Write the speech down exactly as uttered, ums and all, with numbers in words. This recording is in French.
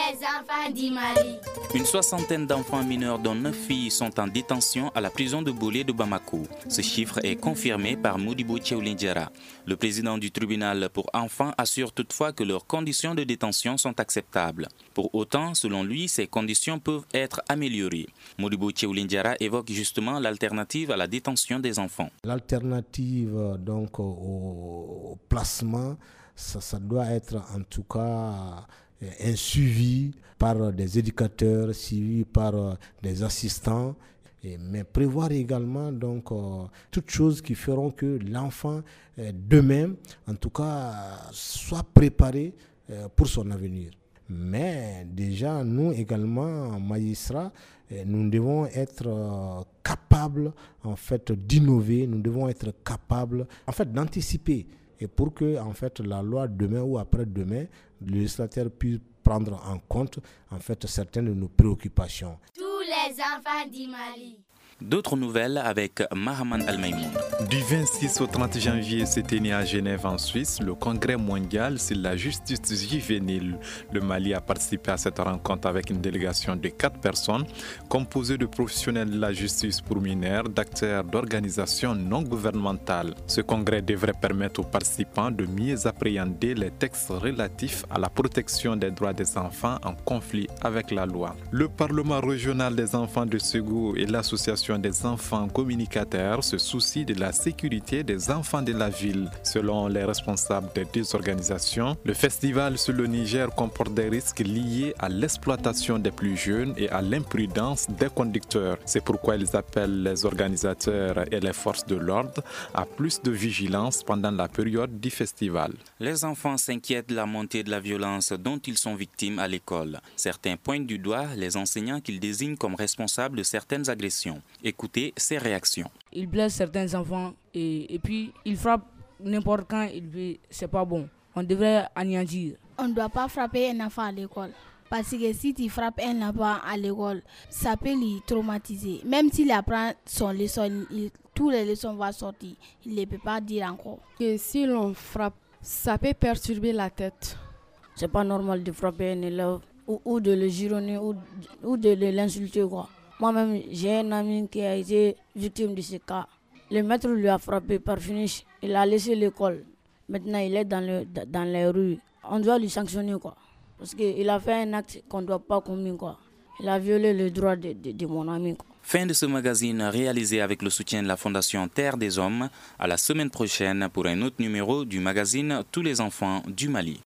les enfants du Mali. Une soixantaine d'enfants mineurs dont neuf filles sont en détention à la prison de Bolé de Bamako. Ce chiffre est confirmé par Modibo Tcheoulindiara. Le président du tribunal pour enfants assure toutefois que leurs conditions de détention sont acceptables. Pour autant, selon lui, ces conditions peuvent être améliorées. Modibo Tcheoulindiara évoque justement l'alternative à la détention des enfants. L'alternative donc au placement, ça, ça doit être en tout cas un suivi par des éducateurs, suivi par des assistants, et, mais prévoir également donc euh, toutes choses qui feront que l'enfant euh, demain, en tout cas, soit préparé euh, pour son avenir. Mais déjà, nous également, magistrats, euh, nous devons être euh, capables en fait d'innover, nous devons être capables en fait d'anticiper. Et pour que en fait, la loi demain ou après-demain, le législateur puisse prendre en compte en fait, certaines de nos préoccupations. Tous les enfants du Mali. D'autres nouvelles avec Mahaman Al-Maïmoun. Du vingt-six au trente janvier s'est tenu à Genève en Suisse le congrès mondial sur la justice juvénile. Le Mali a participé à cette rencontre avec une délégation de quatre personnes composée de professionnels de la justice pour mineurs, d'acteurs d'organisations non gouvernementales. Ce congrès devrait permettre aux participants de mieux appréhender les textes relatifs à la protection des droits des enfants en conflit avec la loi. Le Parlement régional des enfants de Ségou et l'association des enfants communicateurs se soucient de la sécurité des enfants de la ville. Selon les responsables des deux organisations, le festival sur le Niger comporte des risques liés à l'exploitation des plus jeunes et à l'imprudence des conducteurs. C'est pourquoi ils appellent les organisateurs et les forces de l'ordre à plus de vigilance pendant la période du festival. Les enfants s'inquiètent de la montée de la violence dont ils sont victimes à l'école. Certains pointent du doigt les enseignants qu'ils désignent comme responsables de certaines agressions. Écoutez ses réactions. Il blesse certains enfants et, et puis il frappe n'importe quand il veut. C'est pas bon. On devrait anéantir. On ne doit pas frapper un enfant à l'école. Parce que si tu frappes un enfant à l'école, ça peut le traumatiser. Même s'il apprend son leçon, il, tous les leçons vont sortir. Il ne peut pas dire encore. Et si l'on frappe, ça peut perturber la tête. C'est pas normal de frapper un élève ou, ou de le gironner ou, ou de, de l'insulter, quoi. Moi-même, j'ai un ami qui a été victime de ce cas. Le maître lui a frappé par finish. Il a laissé l'école. Maintenant, il est dans, le, dans les rues. On doit lui sanctionner, quoi. Parce qu'il a fait un acte qu'on ne doit pas commettre, quoi. Il a violé le droit de, de, de mon ami, quoi. Fin de ce magazine réalisé avec le soutien de la Fondation Terre des Hommes. À la semaine prochaine pour un autre numéro du magazine Tous les enfants du Mali.